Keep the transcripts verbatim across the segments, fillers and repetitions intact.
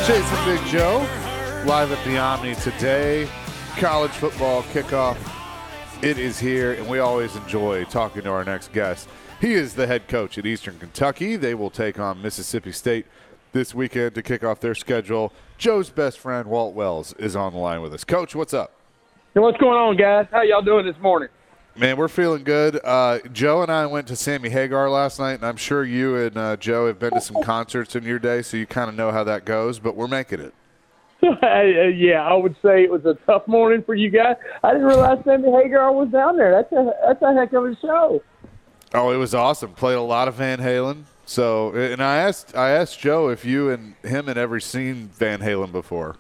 Jason Big Joe, live at the Omni today. College football kickoff. It is here, and we always enjoy talking to our next guest. He is the head coach at Eastern Kentucky. They will take on Mississippi State this weekend to kick off their schedule. Joe's best friend, Walt Wells, is on the line with us. Coach, what's up? Hey, what's going on, guys? How y'all doing this morning? Man, we're feeling good. Uh, Joe and I went to Sammy Hagar last night, and I'm sure you and uh, Joe have been to some concerts in your day, so you kind of know how that goes, but we're making it. Yeah, I would say it was a tough morning for you guys. I didn't realize Sammy Hagar was down there. That's a, that's a heck of a show. Oh, it was awesome. Played a lot of Van Halen. So, and I asked I asked Joe if you and him had ever seen Van Halen before.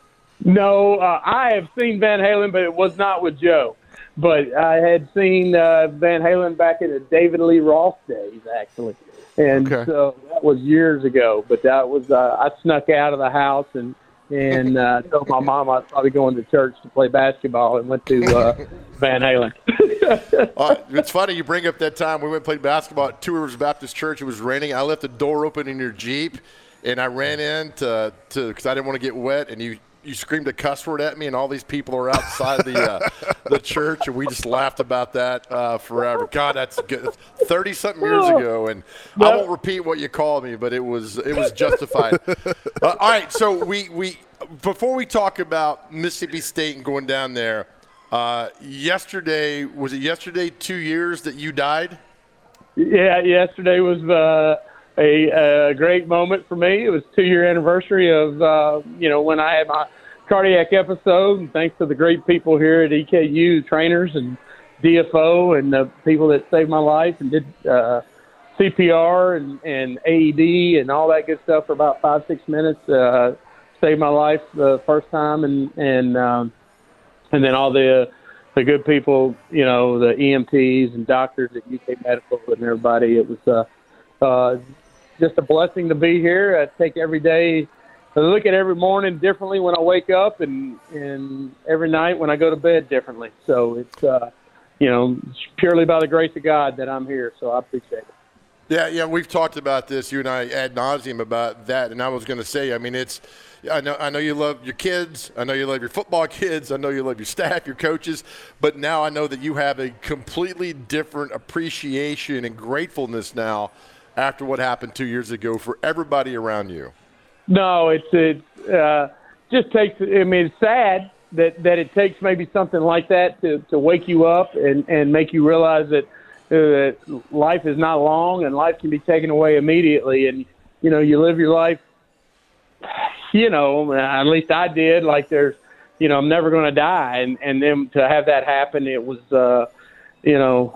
No, uh, I have seen Van Halen, but it was not with Joe. But I had seen uh, Van Halen back in the David Lee Roth days, actually. And okay. So that was years ago. But that was uh, I snuck out of the house and, and uh, told my mom I was probably going to church to play basketball and went to uh, Van Halen. uh, it's funny you bring up that time we went and played basketball at Two Rivers Baptist Church. It was raining. I left the door open in your Jeep, and I ran in to because I didn't want to get wet, and you – you screamed a cuss word at me, and all these people are outside the uh, the church, and we just laughed about that uh, forever. God, that's good. thirty something years ago, and I won't repeat what you called me, but it was it was justified. uh, all right, so we we before we talk about Mississippi State and going down there, uh, yesterday was it yesterday two years that you died? Yeah, yesterday was. Uh... A, a great moment for me. It was two-year anniversary of, uh, you know, when I had my cardiac episode, and thanks to the great people here at E K U, trainers and D F O and the people that saved my life and did uh, C P R and, and A E D and all that good stuff for about five, six minutes, uh, saved my life the first time, and and um, and then all the the good people, you know, the E M Ts and doctors at U K Medical and everybody. It was uh, uh, just a blessing to be here. I take every day, I look at every morning differently when I wake up, and, and every night when I go to bed differently. So it's, uh, you know, it's purely by the grace of God that I'm here. So I appreciate it. Yeah, yeah, we've talked about this, you and I, ad nauseum about that. And I was going to say, I mean, it's, I know, I know you love your kids. I know you love your football kids. I know you love your staff, your coaches. But now I know that you have a completely different appreciation and gratefulness now after what happened two years ago for everybody around you. No, it's it uh, just takes. I mean, it's sad that, that it takes maybe something like that to, to wake you up and, and make you realize that, uh, that life is not long and life can be taken away immediately. And you know, you live your life. You know, at least I did. Like there's, you know, I'm never going to die, and and then to have that happen, it was, uh, you know.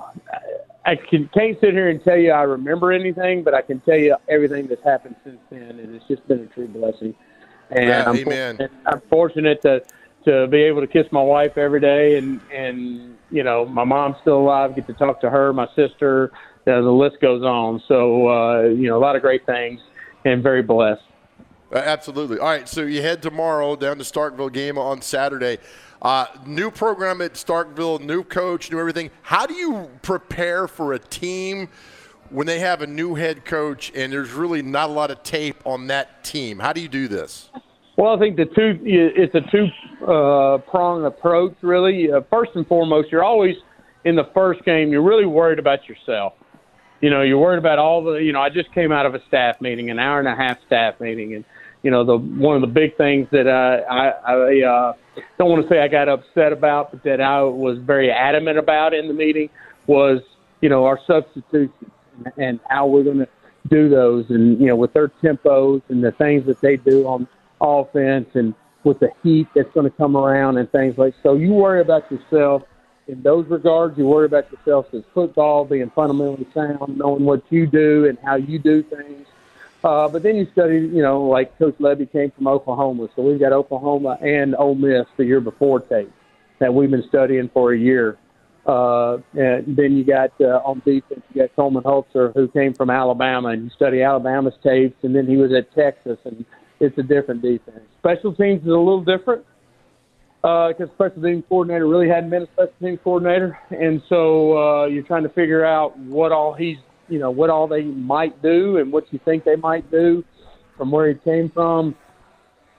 I can, can't sit here and tell you I remember anything, but I can tell you everything that's happened since then, and it's just been a true blessing. And yeah, I'm, amen. fortunate, I'm fortunate to to be able to kiss my wife every day, and, and you know, my mom's still alive, get to talk to her, my sister, uh, the list goes on. So, uh, you know, a lot of great things, and very blessed. Uh, absolutely. All right, so you head tomorrow down to Starkville, game on Saturday. Uh, new program at Starkville, new coach, new everything. How do you prepare for a team when they have a new head coach and there's really not a lot of tape on that team? How do you do this? Well, I think the two it's a two-prong uh, approach, really. Uh, first and foremost, you're always in the first game, you're really worried about yourself. You know, you're worried about all the, you know, I just came out of a staff meeting, an hour and a half staff meeting, and you know, the one of the big things that uh, I, I uh, don't want to say I got upset about, but that I was very adamant about in the meeting was, you know, our substitutions and, and how we're going to do those, and you know, with their tempos and the things that they do on offense, and with the heat that's going to come around and things like. So you worry about yourself in those regards. You worry about yourself as football, being fundamentally sound, knowing what you do and how you do things. Uh, but then you study, you know, like Coach Levy came from Oklahoma, so we've got Oklahoma and Ole Miss the year before tape that we've been studying for a year. Uh, and then you got uh, on defense, you got Coleman Holzer, who came from Alabama, and you study Alabama's tapes, and then he was at Texas, and it's a different defense. Special teams is a little different because uh, special teams coordinator really hadn't been a special teams coordinator, and so uh, you're trying to figure out what all he's you know, what all they might do and what you think they might do from where he came from.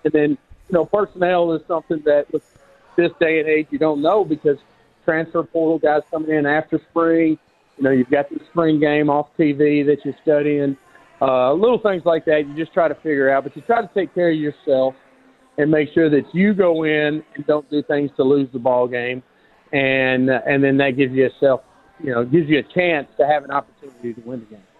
And then, you know, personnel is something that with this day and age you don't know because transfer portal guys coming in after spring. You know, you've got the spring game off T V that you're studying. Uh, little things like that you just try to figure out. But you try to take care of yourself and make sure that you go in and don't do things to lose the ball game. And uh, and then that gives you a self, you know, gives you a chance to have an opportunity to win the game.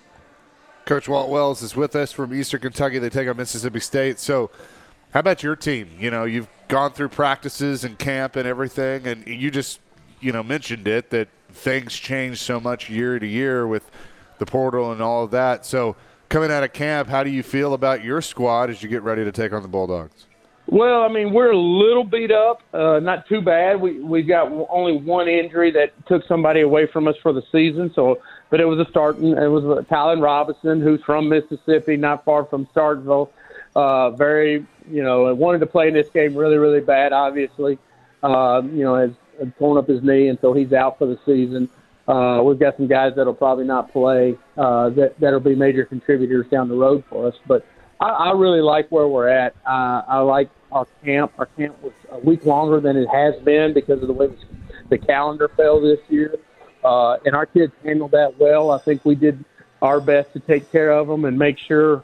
Coach Walt Wells is with us from Eastern Kentucky. They take on Mississippi State. So how about your team? You know, you've gone through practices and camp and everything, and you just, you know, mentioned it, that things change so much year to year with the portal and all of that. So coming out of camp, how do you feel about your squad as you get ready to take on the Bulldogs? Well, I mean, we're a little beat up, uh, not too bad. We we got only one injury that took somebody away from us for the season. So, but it was a starting. It was Tylen Robinson, who's from Mississippi, not far from Starkville. Uh, very, you know, wanted to play in this game really, really bad. Obviously, uh, you know, has, has torn up his knee, and so he's out for the season. Uh, we've got some guys that'll probably not play. Uh, that that'll be major contributors down the road for us, but. I, I really like where we're at. Uh, I like our camp. Our camp was a week longer than it has been because of the way the calendar fell this year. Uh, and our kids handled that well. I think we did our best to take care of them and make sure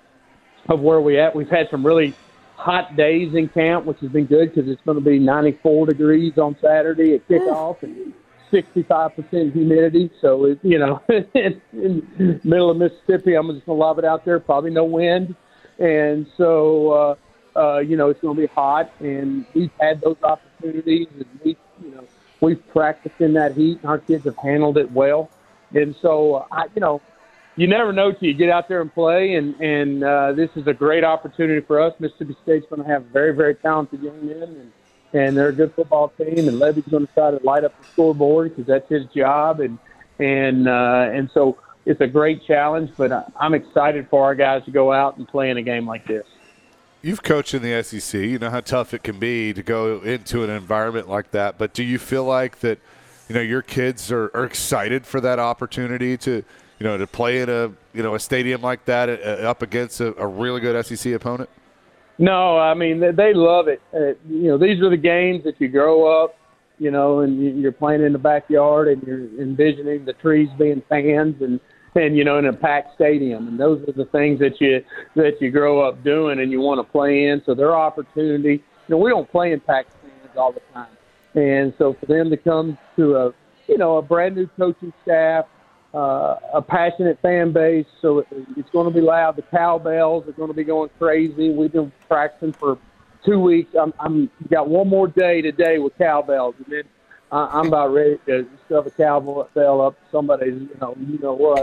of where we're at. We've had some really hot days in camp, which has been good because it's going to be ninety-four degrees on Saturday at kickoff and sixty-five percent humidity. So, it, you know, in the middle of Mississippi, I'm just going to lob it out there, probably no wind. And so, uh, uh, you know, it's going to be hot. And we've had those opportunities. And we, you know, we've practiced in that heat, and our kids have handled it well. And so, uh, I, you know, you never know till you get out there and play. And, and uh, this is a great opportunity for us. Mississippi State's going to have very, very talented young men. And, And they're a good football team, and Levy's going to try to light up the scoreboard because that's his job, and and uh, and so it's a great challenge. But I'm excited for our guys to go out and play in a game like this. You've coached in the S E C. You know how tough it can be to go into an environment like that. But do you feel like that, you know, your kids are, are excited for that opportunity to, you know, to play in a you know a stadium like that uh, up against a, a really good S E C opponent? No, I mean, they love it. Uh, you know, these are the games that you grow up, you know, and you're playing in the backyard and you're envisioning the trees being fans and, and you know, in a packed stadium. And those are the things that you that you grow up doing and you want to play in. So their opportunity, you know, we don't play in packed stadiums all the time. And so for them to come to a, you know, a brand new coaching staff, Uh, a passionate fan base, so it's going to be loud. The cowbells are going to be going crazy. We've been practicing for two weeks. I'm, I'm got one more day today with cowbells, and then I, I'm about ready to stuff a cowbell up somebody's, you know, you know what.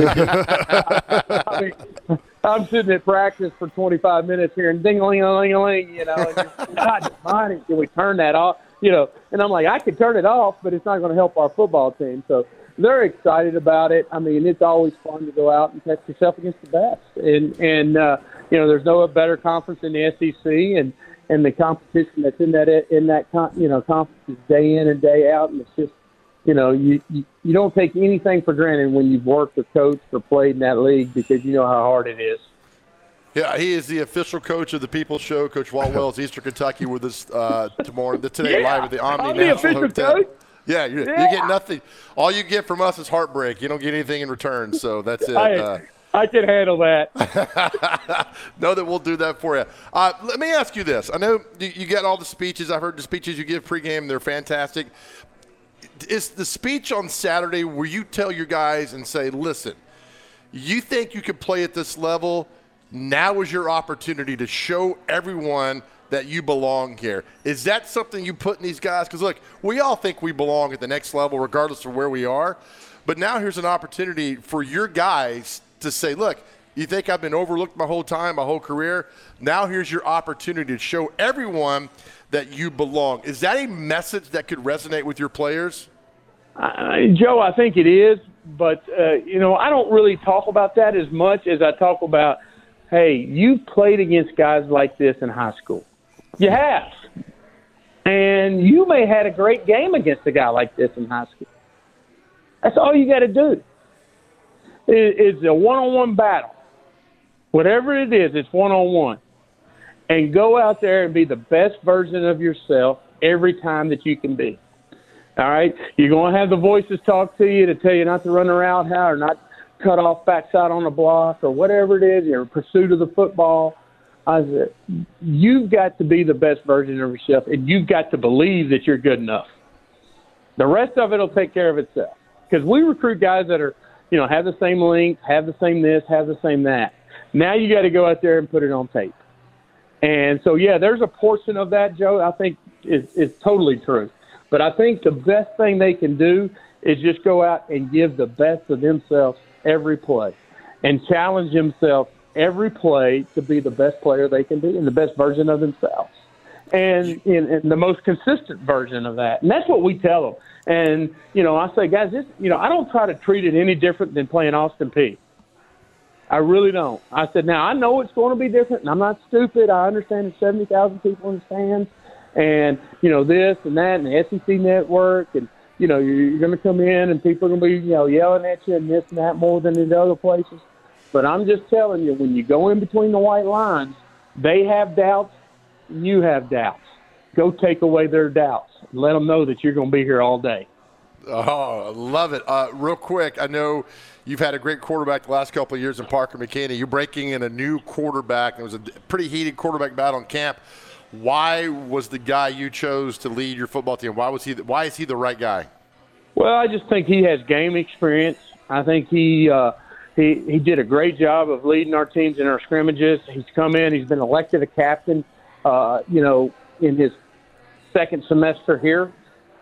I, I mean, I'm sitting at practice for twenty-five minutes here, and ding-a-ling-a-ling-a-ling, you know, and just, God, money, can we turn that off? You know, and I'm like, I could turn it off, but it's not going to help our football team. So they're excited about it. I mean, it's always fun to go out and test yourself against the best. And, and uh, you know, there's no better conference in the S E C, and, and the competition that's in that, in that you know, conference is day in and day out. And it's just, you know, you, you, you don't take anything for granted when you've worked or coached or played in that league because you know how hard it is. Yeah, he is the official coach of the People's Show. Coach Walt Wells, Eastern Kentucky, with us uh, tomorrow, today yeah, live at the Omni I'm National the Hotel. Coach. Yeah, you're, yeah, you get nothing. All you get from us is heartbreak. You don't get anything in return, so that's it. I, uh, I can handle that. know that we'll do that for you. Uh, let me ask you this. I know you, you get all the speeches. I've heard the speeches you give pregame. They're fantastic. Is the speech on Saturday where you tell your guys and say, listen, you think you could play at this level? Now is your opportunity to show everyone that you belong here. Is that something you put in these guys? Because, look, we all think we belong at the next level regardless of where we are. But now here's an opportunity for your guys to say, look, you think I've been overlooked my whole time, my whole career? Now here's your opportunity to show everyone that you belong. Is that a message that could resonate with your players? Uh, Joe, I think it is. But, uh, you know, I don't really talk about that as much as I talk about, hey, you played against guys like this in high school. You have. And you may have had a great game against a guy like this in high school. That's all you got to do. It, it's a one-on-one battle. Whatever it is, it's one-on-one. and go out there and be the best version of yourself every time that you can be. All right? You're going to have the voices talk to you to tell you not to run around how or not cut off backside on the block or whatever it is, you're in pursuit of the football. I said, you've got to be the best version of yourself, and you've got to believe that you're good enough. The rest of it will take care of itself. Because we recruit guys that are, you know, have the same length, have the same this, have the same that. Now you got to go out there and put it on tape. And so, yeah, there's a portion of that, Joe, I think is, is totally true. But I think the best thing they can do is just go out and give the best of themselves every play and challenge themselves every play to be the best player they can be and the best version of themselves. And in, in the most consistent version of that. And that's what we tell them. And, you know, I say, guys, this, you know, I don't try to treat it any different than playing Austin Peay. I really don't. I said, now, I know it's going to be different, and I'm not stupid. I understand there's seventy thousand people in the stands and, you know, this and that and the S E C network. And, you know, you're, you're going to come in and people are going to be, you know, yelling at you and this and that more than in the other places. But I'm just telling you, when you go in between the white lines, they have doubts, you have doubts. Go take away their doubts. Let them know that you're going to be here all day. Oh, I love it. Uh, real quick, I know you've had a great quarterback the last couple of years in Parker McKinney. You're breaking in a new quarterback. It was a pretty heated quarterback battle in camp. Why was the guy you chose to lead your football team? Why was he? Why is he the right guy? Well, I just think he has game experience. I think he uh, he he did a great job of leading our teams in our scrimmages. He's come in. He's been elected a captain. Uh, you know, in his second semester here,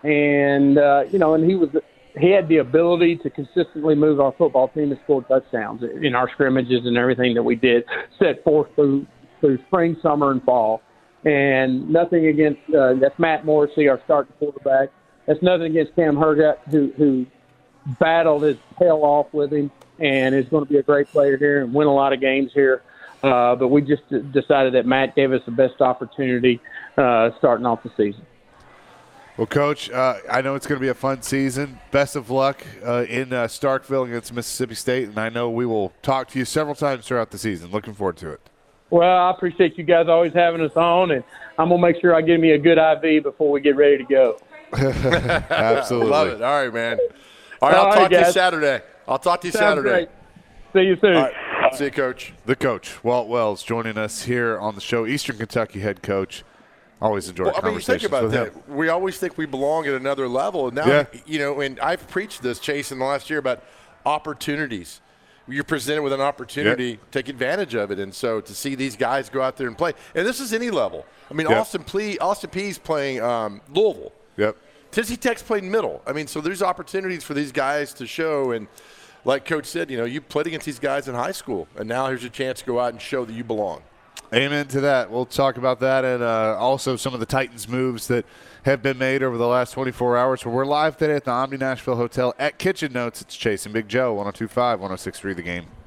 and uh, you know, and he was he had the ability to consistently move our football team to score touchdowns in our scrimmages and everything that we did set forth through through spring, summer, and fall. And nothing against uh, that's Matt Morrissey, our starting quarterback. That's nothing against Cam Hergat, who who battled his tail off with him and is going to be a great player here and win a lot of games here. Uh, but we just decided that Matt gave us the best opportunity uh, starting off the season. Well, Coach, uh, I know it's going to be a fun season. Best of luck uh, in uh, Starkville against Mississippi State, and I know we will talk to you several times throughout the season. Looking forward to it. Well, I appreciate you guys always having us on, and I'm going to make sure I give me a good I V before we get ready to go. Absolutely. Love it. All right, man. All right, I'll All talk right, to you guys. Saturday. I'll talk to you Sounds Saturday. great. See you soon. All right. See you, Coach. The coach, Walt Wells, joining us here on the show. Eastern Kentucky head coach. Always enjoy Well, I mean, conversations think about with that. him. We always think we belong at another level. And now, Yeah. you know, and I've preached this, Chase, in the last year about opportunities. You're presented with an opportunity, Yep. take advantage of it. And so to see these guys go out there and play, and this is any level. I mean, Yep. Austin Peay, Austin Peay's playing um, Louisville. Yep. Tennessee Tech's playing middle. I mean, so there's opportunities for these guys to show. And like Coach said, you know, you played against these guys in high school, and now here's your chance to go out and show that you belong. Amen to that. We'll talk about that and uh, also some of the Titans moves that have been made over the last twenty-four hours. We're live today at the Omni Nashville Hotel at Kitchen Notes. It's Chase and Big Joe, one oh two point five, one oh six point three The Game.